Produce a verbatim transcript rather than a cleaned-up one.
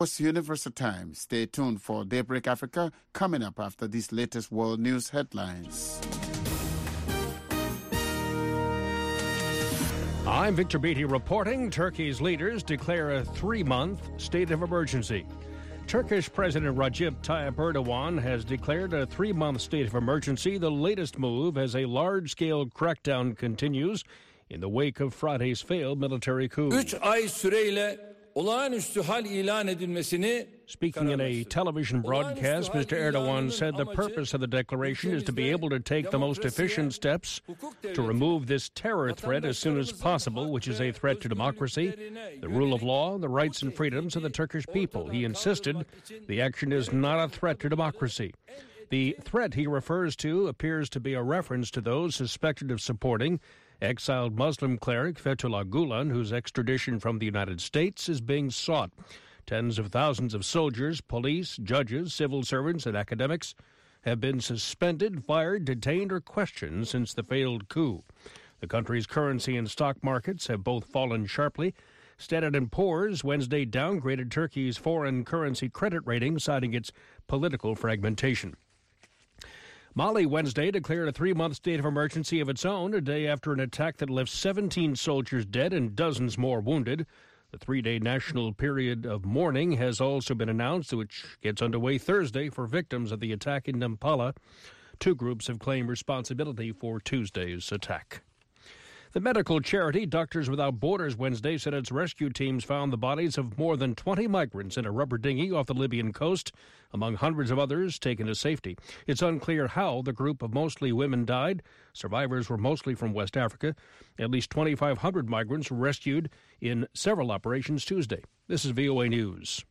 Universal Time. Stay tuned for Daybreak Africa coming up after these latest world news headlines. I'm Victor Beattie reporting. Turkey's leaders declare a three-month state of emergency. Turkish President Recep Tayyip Erdogan has declared a three-month state of emergency, the latest move as a large-scale crackdown continues in the wake of Friday's failed military coup. Üç ay süreyle olağanüstü hal ilan edilmesini Speaking in a television broadcast, Mister Erdogan said the purpose of the declaration is to be able to take the most efficient steps to remove this terror threat as soon as possible, which is a threat to democracy, the rule of law, the rights and freedoms of the Turkish people. He insisted the action is not a threat to democracy. The threat he refers to appears to be a reference to those suspected of supporting exiled Muslim cleric Fethullah Gulen, whose extradition from the United States is being sought. Tens of thousands of soldiers, police, judges, civil servants, and academics have been suspended, fired, detained, or questioned since the failed coup. The country's currency and stock markets have both fallen sharply. Standard and Poor's Wednesday downgraded Turkey's foreign currency credit rating, citing its political fragmentation. Mali Wednesday declared a three-month state of emergency of its own, a day after an attack that left seventeen soldiers dead and dozens more wounded. The three-day national period of mourning has also been announced, which gets underway Thursday for victims of the attack in Nampala. Two groups have claimed responsibility for Tuesday's attack. The medical charity Doctors Without Borders Wednesday said its rescue teams found the bodies of more than twenty migrants in a rubber dinghy off the Libyan coast, among hundreds of others taken to safety. It's unclear how the group of mostly women died. Survivors were mostly from West Africa. At least twenty-five hundred migrants were rescued in several operations Tuesday. This is V O A News.